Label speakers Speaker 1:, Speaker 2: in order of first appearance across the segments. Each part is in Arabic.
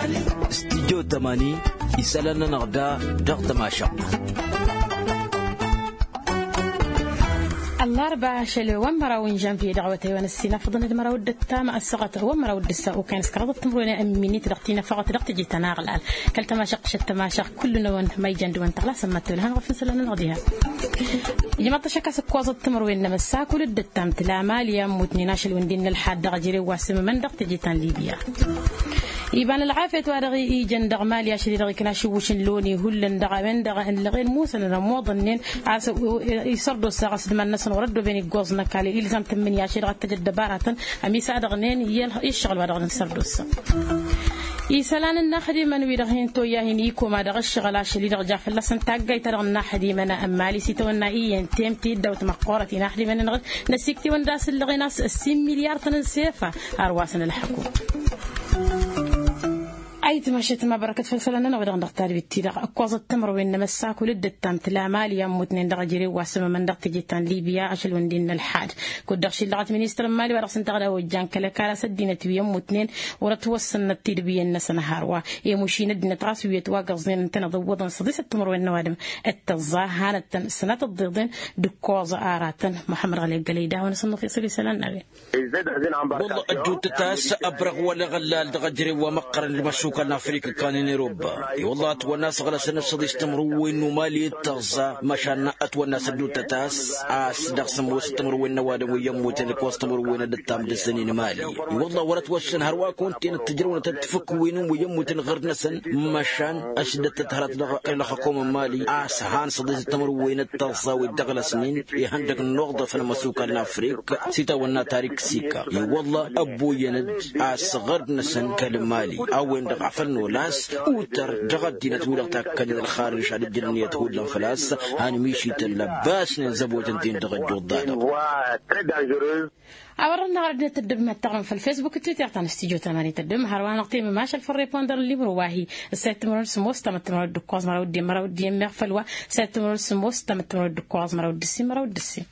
Speaker 1: استديو 80 يسالنا نغدا ضغط ماشا
Speaker 2: الأربعة شلو ومراوين جنبي دعوتي ونسينا فضلنا المراود التامة السقط ومراود الساء وكان سكرت تمرون أميني ترقتينا فقط رقت جيت ناغل كلت ما شق شت ما شق كلنا وين ما يجند وين تغلا سمت لها غفن سلنا نغديها جماعة شكا سكواز التمرون نمسا كل الدتام تلا ماليا موتني ناشل وندين الحاد غجري واسم من رقت جيت ليبيا يبان العافية وارغي إيجن دغ ماليا شرير غيكنا شوشن لوني هلن دغ من دغ إن لغين موسى نموضنين عاس يسردوا الساعة سدما الناس وردوا بين الجوزنا كالي إلزام تمن يا شرير تجد بارة أمي سعد غنين يشغل وارغ نسردوا الساعة يسالان الناخدي من ويرهين تو ياهين يكو ما دغ الشغل شرير جاف الله سنتاجي ترى الناخدي من أمالي سيتونا إيه تيم تيد دوت مقارة ناخدي من نسيكتي ونداس اللغيناس 6 مليار تنسيفة أرواسن الحكومة أي تمشيت ما بركة فلفلنا نودع نختار بالتيرة أقواز التمر وين مسا كل الدتام تلا ماليا موتنين درجري واسمة من دقت جيتان ليبيا عشل وندين الحاد كودخش اللغات منيستر مالي ورقصن تغدا وجان كلا كلا سدينة بيوم موتنين ورتوصلنا التيربية الناس نهاروا يمشين الدنيا تراس ويتواقصين تنضوضن صديس التمر وين نوادم التظاهرة السنة الضيضين دقواز آراتن محمد علي قليدا ونصنف في صلي سلام
Speaker 1: والله أجوت تاس أبرغ ولا غلال دغجري ومقر المشوك أفريقيا كان نيروبا والله والناس غلا سنفسد يستمروا إنه مالي تغزى مشان والناس دوت تاس دخسم واستمروا إنه وادم ويموت لك واستمروا إنه دتام دسنين مالي والله ورت وشن هروا كنت تجرون تتفك وينهم ويموت غير نسن مشان أشدت تهرت الحكومة مالي هان صديق استمروا إنه تغزى والدغلا سنين يهندك النقطة في المسوق أفريقيا سيتا ونا تاريخ سيكا والله أبو يند غير نسن كلام مالي أو إن فلنو لاس اوتر جغدينا تولغ تاكد الخارج على الجنية تقول لهم فلاس هاني ميشي تلباس نزبوت انتين دغجو الضادة
Speaker 2: أورنا غردنا تدم التعلم في الفيسبوك تويتر تان استيجو تماني تدم هروان نقطي مماشى الفري بوندر اللي برواهي السيد تمرون سموس تم تمرون الدكواز مرود دي مغفلوا السيد تمرون سموس تم تمرون الدكواز مرود دسي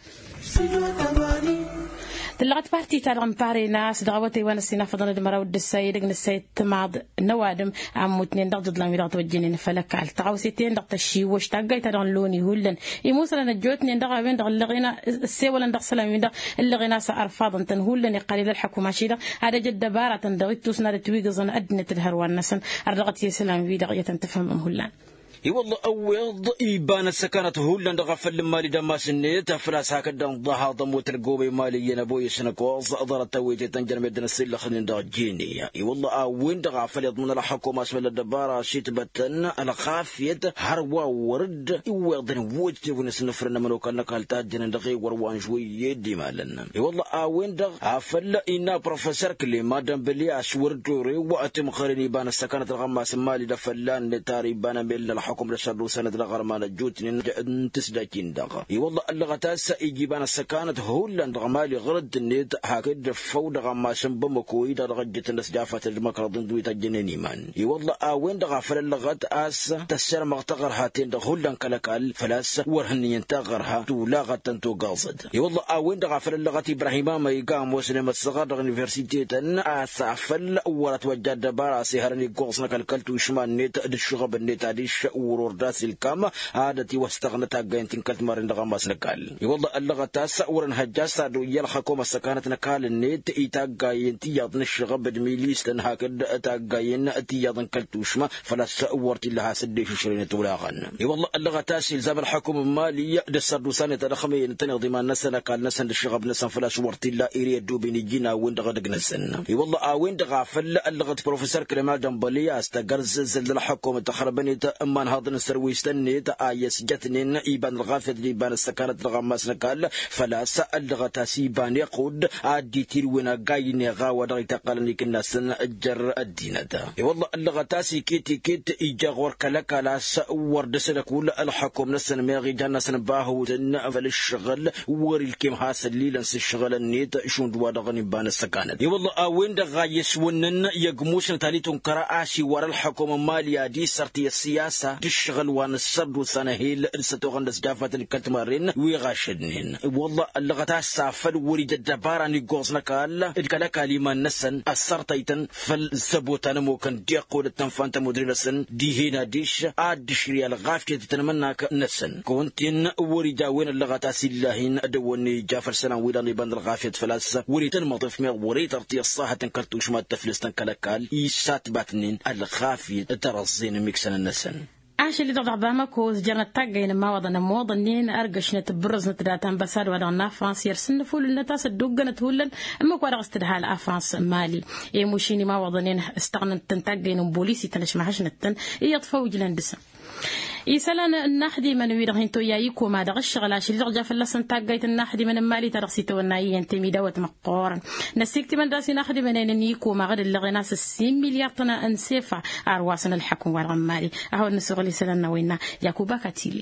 Speaker 2: تلغت بارتي تارغم باري ناس دغوتي وانا سينا فضل المراود السيد دغن السيد تماض نوادم عمو تنين دغ ضد لامي دغ توجنين فلك على تغوسيتين دغ تشي وش تاغاي تارغن لوني هولن يموسلا نجوتني دغ وين دغ لغينا السي ولا دغ سلامي دغ لغينا سارفاض تن هولن قليل الحكومه شيدا هذا جد بارة دغيتو سنا تويغزن ادنه الهروان نسن ارغت سلامي دغ يتنتفهم هولن
Speaker 1: والله أول إيبان السكانة هولا دغفل المالي دماس النيت فلاس هكذا ضها ضموت الجوبي مالي نبوي سنكوز أضرت تويتي تنجر مدن السلة خلين دغجيني والله وين دغفل يضمن الحكومة اسم الدبارة شيت بتن الخافية هروا ورد ويضن وجتي ونسنفرنا منو كان قالتات جن دغي وروان شوي يدي مالنا والله وين دغفل إنا بروفيسور كلي مادام بلي أشور دوري وأتم خرين إيبان السكانة الغماس المالي دفلان لتاري بان بيل حكم رشاد سنة لغرمان الجوتين تسداكين دغا والله اللغتاس يجيبان السكانة هولا دغمالي غرد النيت هكذا فود غماشن بمكوي دغجت الناس جافة المكرضين دويتا جنينيمان والله وين دغا فللغت اس تسير مغتغر هاتين دغولا كلكال فلاس ورهن ينتغرها دولاغة تنتو قاصد والله وين دغا فللغت ابراهيم ما يقام وسلم الصغار دغ يونيفرسيتي اسافل ورت وجد دبار سهرني قوصنا كالكلت وشمان نيت الشغب النيت اديش ورور داس الكام عادتي واستغنت جاينتين كلت مارين دغماس نقال والله اللغة تاس ورن هجاس دو يلحكوم السكانة نقال النيت ايتا جاينتي يضن الشغب دميليس هكذا اتا جاين اتي يضن كلت وشما فلا سورتي لها سديش شرين تولاغن والله اللغة تاس الزام الحكومة المالية دسر سنة رخمين تنظيم الناس نقال نسن الشغب نسن فلا شورتي لا اريد دوبين جينا وين دغدق نسن والله وين دغافل اللغة بروفيسور كلمات جنبلي استقرز زل الحكومة تخربني من هذا السروي استني تأيس جتنين إيبان الغافد إيبان السكانة الغماس نقال فلا سأل غتاسيبان يقود عدي تيرونا جاين غاوة دغيت قالني كنا سن أجر الدين ده والله اللغتاسي كيت إيجاغور كلك على سأور دسنا كل الحكومة نسن ماغي جانا سن باهو تنقفل الشغل وري الكيم حاصل لي لنس الشغل النيت شون دوا دغني بان السكانة والله وين دغايس ونن يجموش نتالي تنكر عاشي ورا الحكومة مالية دي سرتي السياسة الشغل وان السرد وسنهيل ستوغندس جافة الكتمارين ويغاشدنين والله اللغة السافل وريد الدبارة نيقوزنا كالا الكالاكا لما نسن السرطيتن فالسبوتان موكن ديقول التنفانت مدرسن دي هنا ديش عادش ريال غافتي تتنمناك نسن كونتين وريدا وين اللغة سلاهين دواني جافر سنة ويلاني بان الغافية فلاس وريتن مضيف ميغ وريد ارتي الصاحة تنكرتوش ما تفلستن كالاكال يسات باتنين الغافية ترزين ميكسن النسن
Speaker 2: عاش اللي ضغط بامكوز جرنا تاجين ما وضنا موضنين أرجش نتبرز نتدات أمبساد ودنا فرنسا يرسل فول النتاس الدوجنا تولن أما قارا استدهال أفرنس مالي يمشيني ما وضنين استغنى تنتاجين بوليسي تنش معاش نتن يطفوا جلندسا يسألنا النحدي من ويرهن تويايكو ما دغش غلاش اللي رجع فلسن تاجيت النحدي من المالي ترسي توناي ينتمي دوت مقارن نسيكت من داسي نحدي من نيكو ما غد اللي غناس 60 مليار طنا انسفع أرواسن الحكم والغمالي أهو النسوغ اللي سلنا وينا ياكوبا كاتيلي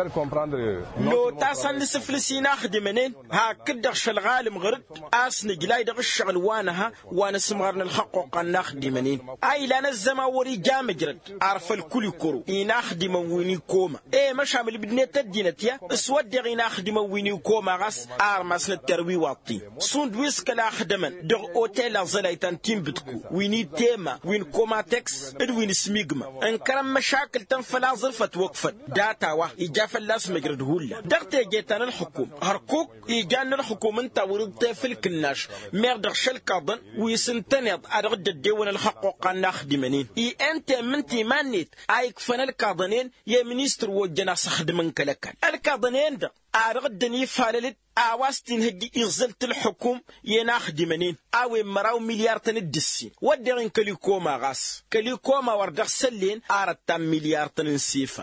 Speaker 3: لو تاسن لسفلسي ناخدي منين ها كدغ شغال مغرد اسني جلاي دغ الشغل وانها وانا سمغرنا الحقوق ناخدي منين اي لا نزما وري جامجرد عرف الكل كرو يناخدي من ويني كوما ايه مش عامل بدنا تدينتيا اسود غي ناخدي من ويني كوما غاس ارمس التروي واطي سوند ويسك لا خدمن دغ اوتيل زلايتان تيم بتكو ويني تيما وين كوما تكس وين سميغما انكرم مشاكل تنفلا ظرفت وقفت داتا وا جاف اللاس مجرد هولا دغت جيتان الحكومة هركوك يجان الحكومة انت ورد في الكناش ميردغ شلكاضن ويسنتنيض ارغد الديوان الحقوق ناخدي منين انت منتي مانيت ايك فن الكاضنين يا منيستر وجنا سخدمن كلكن الكاضنين ده ارغدني فاللت اواستين هدي اغزلت الحكوم يناخدي منين اوي مراو مليار تندسين ودرين كليكوما غاس كليكوما وردغ سلين ارتام مليار تنسيفا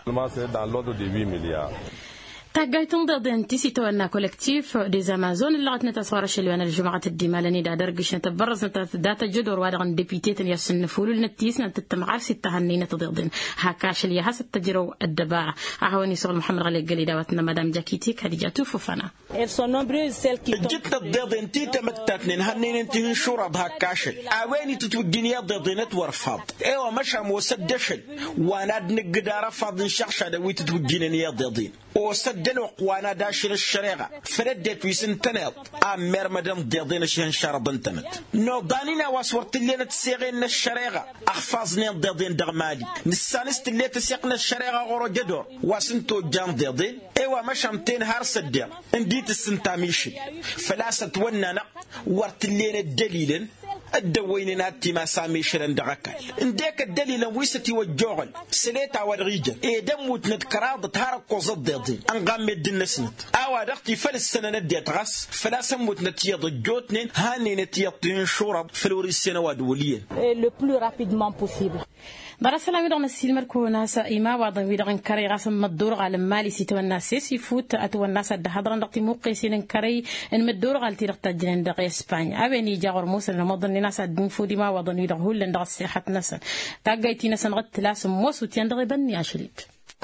Speaker 2: تاجيتن ضد انتسيتونا كولكتيف دي امازون اللي غتنا تصوير شلوان الجماعه الدمالني دا درقش نتبرز داتا جدور وادغن ديبيتيتن يسنفولو النتيس نتتمعار ست هنينه تضدن هكاش اللي حسب تجرو الدباره اهوني سول محمد غلي قلي داوتنا مدام جاكيتي خديجه توفنا
Speaker 3: جبت الضد انتي تمتتنين هنين انتي شرب هكاش اواني تتوديني ضدنت ورفض ايوا مش مسدشل وانا نقدر رفض شخشه دوي تتوديني ضدين وسدنوا قوانا داشر الشريعة فردت ويسنتنط أمير مدام ضيضين شهن شرب انتمت نوضانينا واسورت اللي نتسيغين الشريعة أخفاظني ضيضين دغمالي نسانست اللي تسيقنا الشريعة غورو جدور واسنتو جان ضيضين ايوا مشامتين هارس الدير انديت السنتاميشي فلاسة وننا ورت اللي الدليل الدوين ناتي ما سامي شرن دغكال انديك الدليل ويستي والجوغل سليتا والريجل دم وتنتكراض تهارق وزدين انغام الدين نسنت اوا دختي فلسنه نديت غاس فلا سموت نتيض الجوتنين هاني نتيطين شرب فلوري السنوات وليا
Speaker 4: le plus rapidement possible.
Speaker 2: برسلا ويدغن السيل مركونا سائما وضن ويدغن كري غاسم مدور على مالي سيتو الناس يفوت اتو الناس الدهضرن دقتي موقيسين كري ان مدور على تيرق تجنن دقي اسبانيا ابني جاور موسى المضن ناس الدين فودي ما وضن ويدغ هولن دغ السيحه ناس تاغايتي ناس غت لاسم موسو تيندغ بني اشريت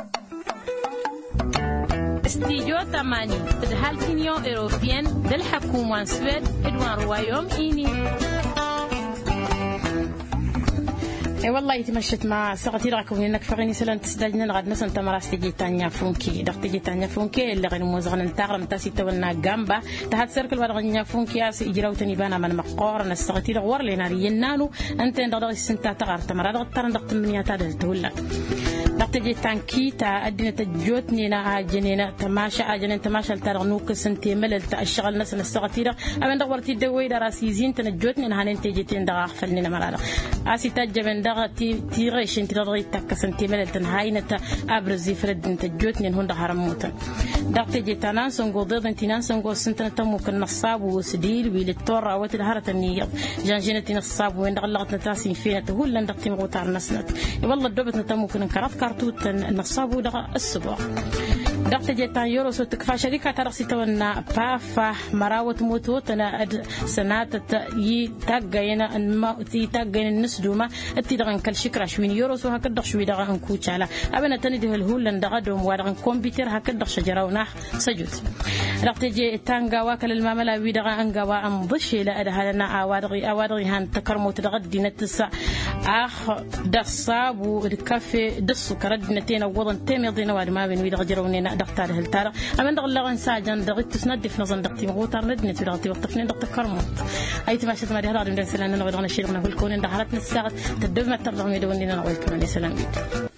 Speaker 2: استيجو تماني الهالكينيو اوروبيان دل حكومه سويد ادوان روايوم اني اي والله يتمشت مع سقطي راكم انك فغيني سلان تسدجنا غاد مثلا تمراس تجي تانيا فونكي دق تجي تانيا فونكي اللي غير موزغن نتاغرم تاسي تولنا جامبا تحت سيركل ورغنيا فونكي اس اجراوتني بانا من مقور نسقطي غور لنا رينانو انت ندغ السنتا تغار تمرا دغ ترن دق تمنيا تادل تولا دق تجي تانكي تا ادنا تجوتني نا اجنينا تماشى اجنين تماشى ترغنوك سنتي ملل تاشغل ناس نسقطي دغ امن دغورتي دوي دراسي زين تنجوتني نهانين تجي تندغ خفلنا مرا اسي تجبن تيغيش انت تضغي تكسنتي ملتن هاينة أبرزي فرد انت جوتني هندا هرموتا دقت جيتانا سنقو ضد انتنا سنقو سنتنا تمو كالنصاب وسديل ويلتورا وتلهرة النيض جانجينتي نصاب وين دغلغت نتاسين فينا تهول لن دقتي مغوتار نسنت والله الدوبت نتمو كنكرات كارتوت النصاب ودغ السبوع دقت جيتان يورو سو تكفى شركة ترسي تونا بافا مراوت موتو تنا سنات يتاجينا ما يتاجينا الناس دوما اتدغن كل شكر شوين يورو سو هكذا شوي دغن كوتش على أبنا تنديه الهول دغدهم ودغن كمبيوتر هكذا شجرة وناح سجود دقت جي تانغا واكل الماملا ويدغن أنغا أمضشي لا أدهلنا أوادغي هان تكرمو تدغدي نتسع دصاب والكافي دص كردنتين ووضن تيميضين واد ما بين ويدغ جرونينا دقتار هلتارا أمن دغ لغن ساجن دغت تسندف نظن دقتي مغوتار ندنت ودغتي وقتفنين دقت كرمت أي تماشت ما دهرار من سلام نغدغنا شيرنا في الكون دهرتنا الساعة تدب ما ترضى ميدونينا نقول كمان سلام